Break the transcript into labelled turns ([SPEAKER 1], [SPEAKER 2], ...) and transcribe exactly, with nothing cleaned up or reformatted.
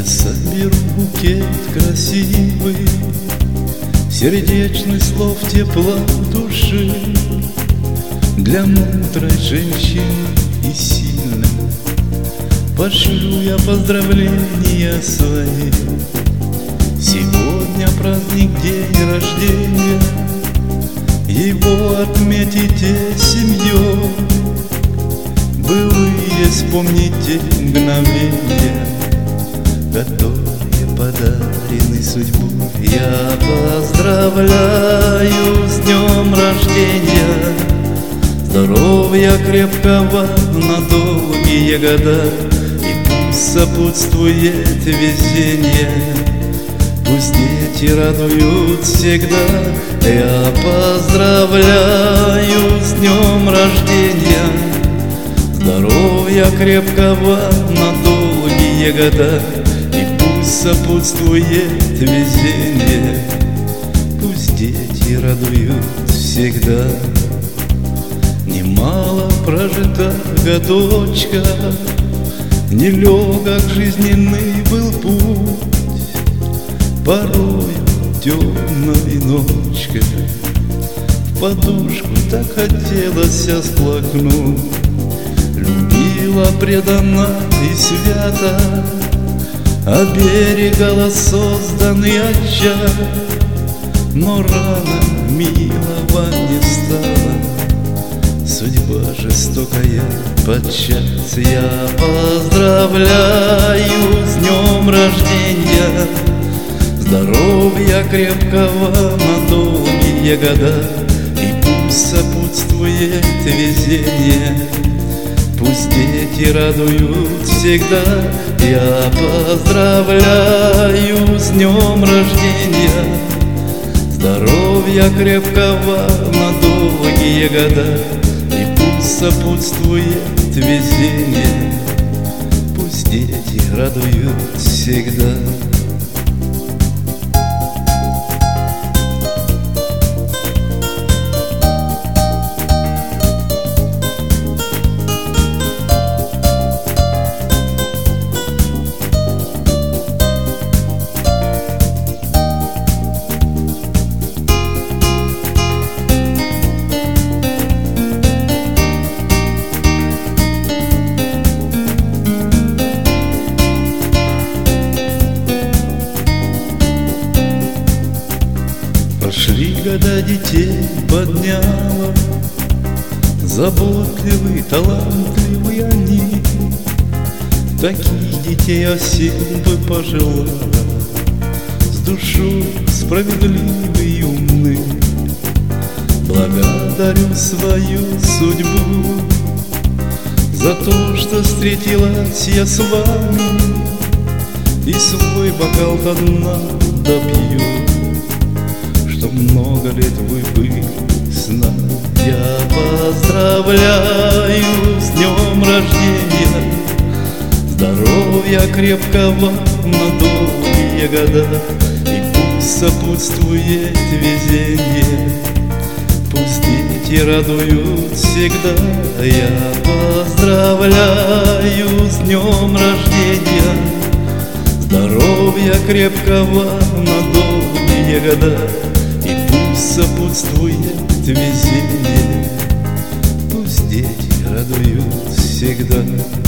[SPEAKER 1] соберу букет красивый, сердечных слов, тепла души, для мудрой женщины и сильной пошлю я поздравления свои. Сегодня праздник, день рождения, его отметите семьей. Былые вспомните мгновения, которые подарены судьбой. Я поздравляю с днем рождения, здоровья крепкого на долгие года, и пусть сопутствует везение, пусть дети радуют всегда. Я поздравляю с днем рождения, здоровья крепкого на долгие года, и пусть сопутствует везение, пусть дети радуют всегда. Немало прожита годочка, нелегок жизненный был путь, порою темной ночкой в подушку так хотелось всплакнуть. Любила преданно и свято, оберегала созданный очаг, но рано милого не стало, судьба жестокая подчас. Я поздравляю с днем рождения, здоровья крепкого на долгие года, и пусть сопутствует везение, пусть дети радуют всегда. Я поздравляю с днем рождения, здоровья крепкого на долгие года, и пусть сопутствует везение, пусть дети радуют всегда. Прошли года, детей подняла, заботливый, талантливый они. Таких детей я всем бы пожелала, с душой справедливый и умный. Благодарю свою судьбу за то, что встретилась я с вами, и свой бокал до дна допью, что много лет вы были с нами. Я поздравляю с днем рождения, здоровья крепкого на долгие года, и пусть сопутствует везение, пусть дети радуют всегда. Я поздравляю с днем рождения, здоровья крепкого на долгие года, и пусть сопутствует везение, пусть дети радуют всегда.